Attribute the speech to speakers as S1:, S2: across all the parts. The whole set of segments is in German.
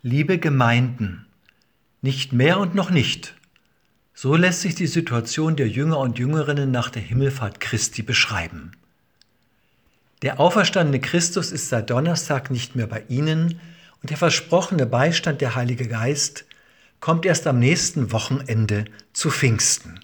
S1: Liebe Gemeinden, nicht mehr und noch nicht. So lässt sich die Situation der Jünger und Jüngerinnen nach der Himmelfahrt Christi beschreiben. Der auferstandene Christus ist seit Donnerstag nicht mehr bei ihnen und der versprochene Beistand, der Heilige Geist, kommt erst am nächsten Wochenende zu Pfingsten.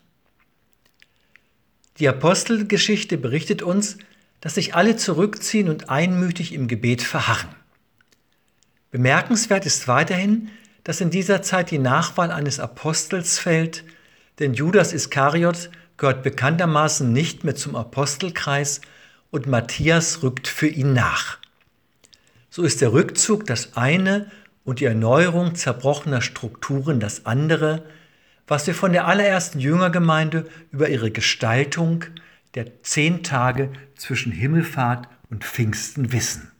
S1: Die Apostelgeschichte berichtet uns, dass sich alle zurückziehen und einmütig im Gebet verharren. Bemerkenswert ist weiterhin, dass in dieser Zeit die Nachwahl eines Apostels fällt, denn Judas Iskariot gehört bekanntermaßen nicht mehr zum Apostelkreis und Matthias rückt für ihn nach. So ist der Rückzug das eine und die Erneuerung zerbrochener Strukturen das andere, was wir von der allerersten Jüngergemeinde über ihre Gestaltung der 10 Tage zwischen Himmelfahrt und Pfingsten wissen.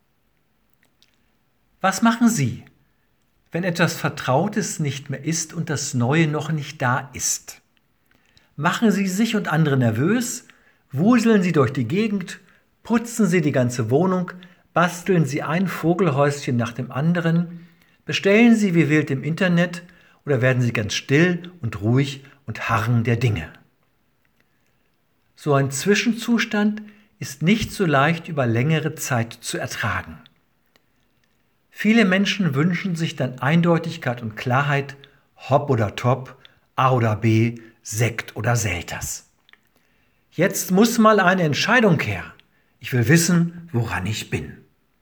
S1: Was machen Sie, wenn etwas Vertrautes nicht mehr ist und das Neue noch nicht da ist? Machen Sie sich und andere nervös? Wuseln Sie durch die Gegend? Putzen Sie die ganze Wohnung? Basteln Sie ein Vogelhäuschen nach dem anderen? Bestellen Sie wie wild im Internet? Oder werden Sie ganz still und ruhig und harren der Dinge? So ein Zwischenzustand ist nicht so leicht über längere Zeit zu ertragen. Viele Menschen wünschen sich dann Eindeutigkeit und Klarheit, hopp oder top, A oder B, Sekt oder Selters. Jetzt muss mal eine Entscheidung her. Ich will wissen, woran ich bin.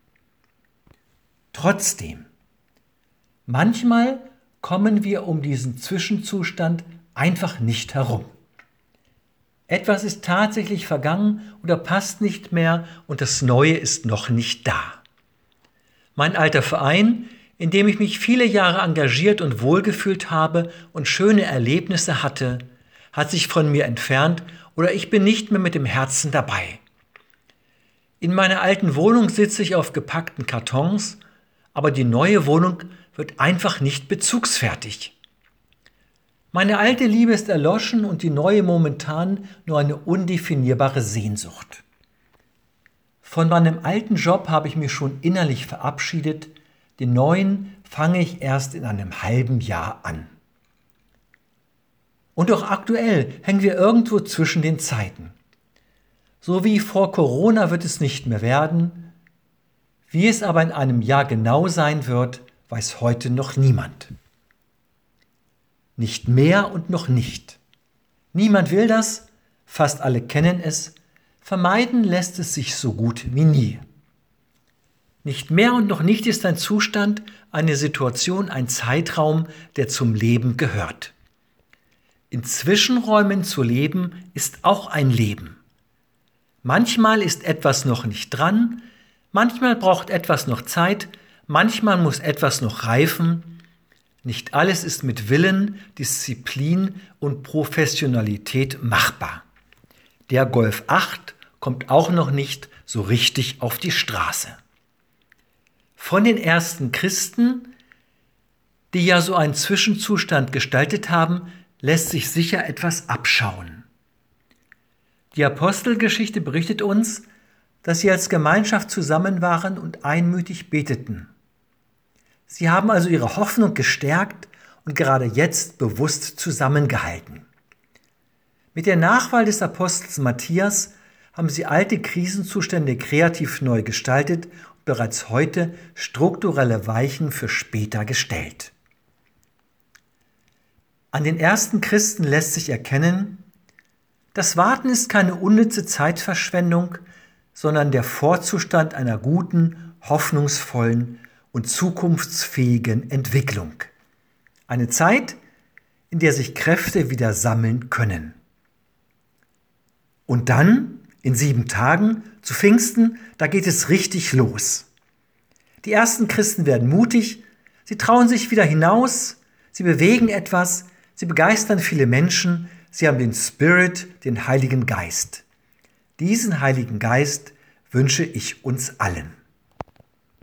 S1: Trotzdem, manchmal kommen wir um diesen Zwischenzustand einfach nicht herum. Etwas ist tatsächlich vergangen oder passt nicht mehr und das Neue ist noch nicht da. Mein alter Verein, in dem ich mich viele Jahre engagiert und wohlgefühlt habe und schöne Erlebnisse hatte, hat sich von mir entfernt oder ich bin nicht mehr mit dem Herzen dabei. In meiner alten Wohnung sitze ich auf gepackten Kartons, aber die neue Wohnung wird einfach nicht bezugsfertig. Meine alte Liebe ist erloschen und die neue momentan nur eine undefinierbare Sehnsucht. Von meinem alten Job habe ich mich schon innerlich verabschiedet, den neuen fange ich erst in einem halben Jahr an. Und auch aktuell hängen wir irgendwo zwischen den Zeiten. So wie vor Corona wird es nicht mehr werden. Wie es aber in einem Jahr genau sein wird, weiß heute noch niemand. Nicht mehr und noch nicht. Niemand will das, fast alle kennen es, vermeiden lässt es sich so gut wie nie. Nicht mehr und noch nicht ist ein Zustand, eine Situation, ein Zeitraum, der zum Leben gehört. In Zwischenräumen zu leben ist auch ein Leben. Manchmal ist etwas noch nicht dran, manchmal braucht etwas noch Zeit, manchmal muss etwas noch reifen. Nicht alles ist mit Willen, Disziplin und Professionalität machbar. Der Golf 8 kommt auch noch nicht so richtig auf die Straße. Von den ersten Christen, die ja so einen Zwischenzustand gestaltet haben, lässt sich sicher etwas abschauen. Die Apostelgeschichte berichtet uns, dass sie als Gemeinschaft zusammen waren und einmütig beteten. Sie haben also ihre Hoffnung gestärkt und gerade jetzt bewusst zusammengehalten. Mit der Nachwahl des Apostels Matthias haben sie alte Krisenzustände kreativ neu gestaltet und bereits heute strukturelle Weichen für später gestellt. An den ersten Christen lässt sich erkennen, das Warten ist keine unnütze Zeitverschwendung, sondern der Vorzustand einer guten, hoffnungsvollen und zukunftsfähigen Entwicklung. Eine Zeit, in der sich Kräfte wieder sammeln können. Und dann, in 7 Tagen, zu Pfingsten, da geht es richtig los. Die ersten Christen werden mutig, sie trauen sich wieder hinaus, sie bewegen etwas, sie begeistern viele Menschen, sie haben den Spirit, den Heiligen Geist. Diesen Heiligen Geist wünsche ich uns allen.